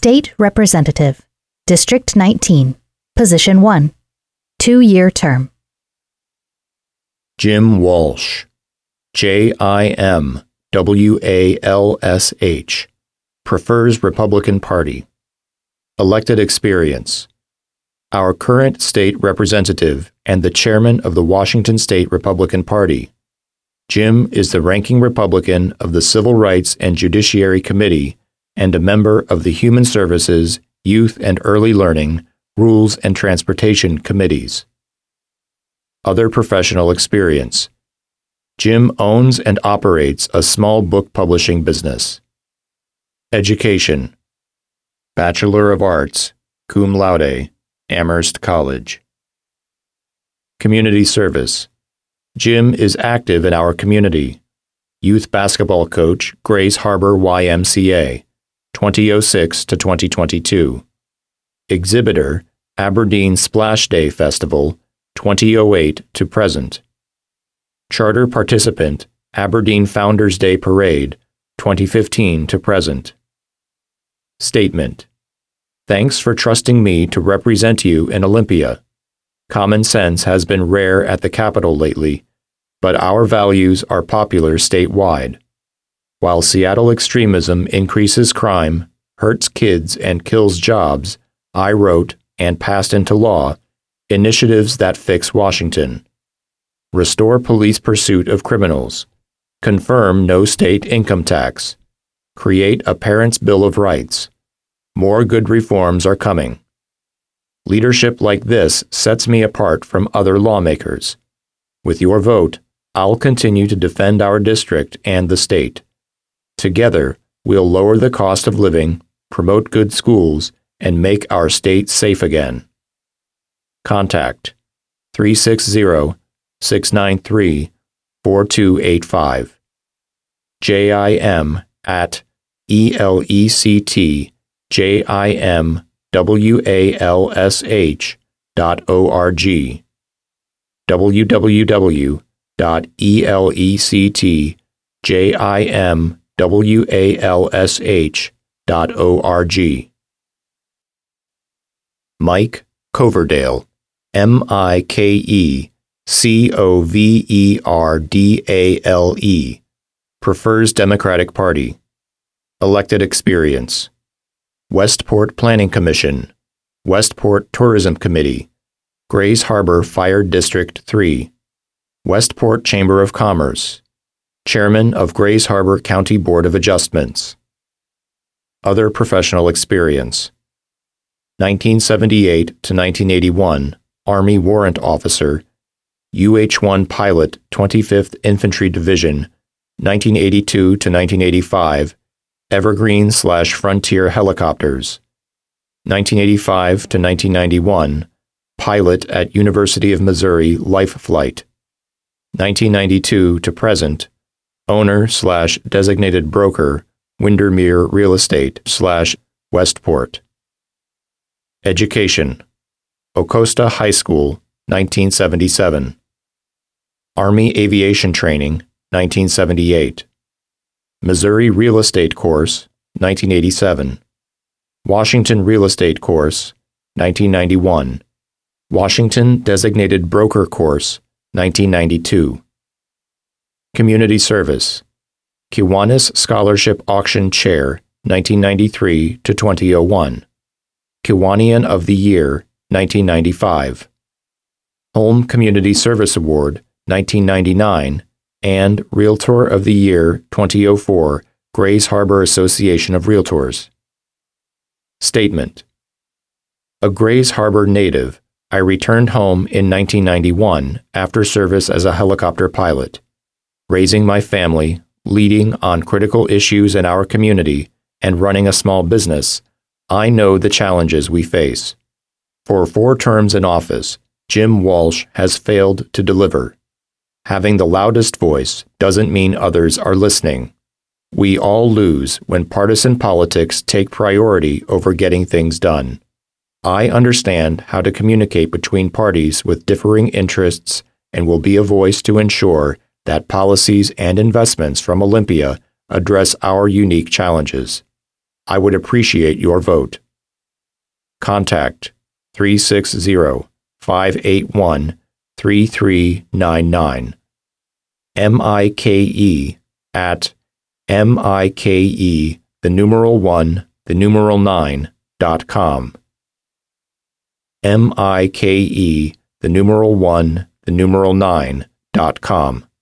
State Representative, District 19, Position 1, 2-year term. Jim Walsh, JIMWALSH, prefers Republican Party. Elected experience. Our current state representative and the chairman of the Washington State Republican Party. Jim is the ranking Republican of the Civil Rights and Judiciary Committee and a member of the Human Services, Youth and Early Learning, Rules and Transportation Committees. Other professional experience. Jim owns and operates a small book publishing business. Education. Bachelor of Arts, cum laude, Amherst College. Community service. Jim is active in our community. Youth basketball coach, Grays Harbor YMCA, 2006 to 2022. Exhibitor, Aberdeen Splash Day Festival, 2008 to present. Charter participant, Aberdeen Founders Day Parade, 2015 to present. Statement. Thanks for trusting me to represent you in Olympia. Common sense has been rare at the Capitol lately, but our values are popular statewide. While Seattle extremism increases crime, hurts kids, and kills jobs, I wrote and passed into law initiatives that fix Washington. Restore police pursuit of criminals. Confirm no state income tax. Create a Parents' Bill of Rights. More good reforms are coming. Leadership like this sets me apart from other lawmakers. With your vote, I'll continue to defend our district and the state. Together, we'll lower the cost of living, promote good schools, and make our state safe again. Contact 360-693-4285. JIM@JIMWALSH.org. www.electjimwalsh.org. Mike Coverdale, MikeCoverdale, prefers Democratic Party. Elected experience. Westport Planning Commission, Westport Tourism Committee, Grays Harbor Fire District 3, Westport Chamber of Commerce, Chairman of Grays Harbor County Board of Adjustments. Other professional experience. 1978 to 1981, Army Warrant Officer, UH-1 Pilot, 25th Infantry Division, 1982 to 1985, Evergreen/Frontier Helicopters. 1985 to 1991, Pilot at University of Missouri Life Flight. 1992 to present, Owner/Designated Broker, Windermere Real Estate/Westport. Education. Ocosta High School, 1977. Army Aviation Training, 1978. Missouri Real Estate Course, 1987. Washington Real Estate Course, 1991. Washington Designated Broker Course, 1992. Community Service. Kiwanis Scholarship Auction Chair, 1993 to 2001. Kiwanian of the Year, 1995. Home Community Service Award, 1999, and Realtor of the Year, 2004, Grays Harbor Association of Realtors. Statement. A Grays Harbor native, I returned home in 1991 after service as a helicopter pilot. Raising my family, leading on critical issues in our community, and running a small business, I know the challenges we face. For 4 terms in office, Jim Walsh has failed to deliver. Having the loudest voice doesn't mean others are listening. We all lose when partisan politics take priority over getting things done. I understand how to communicate between parties with differing interests and will be a voice to ensure that policies and investments from Olympia address our unique challenges. I would appreciate your vote. Contact 360-581-3399. MIKE at MIKE, the numeral 1, the numeral 9.com. MIKE, the numeral 1, the numeral 9.com.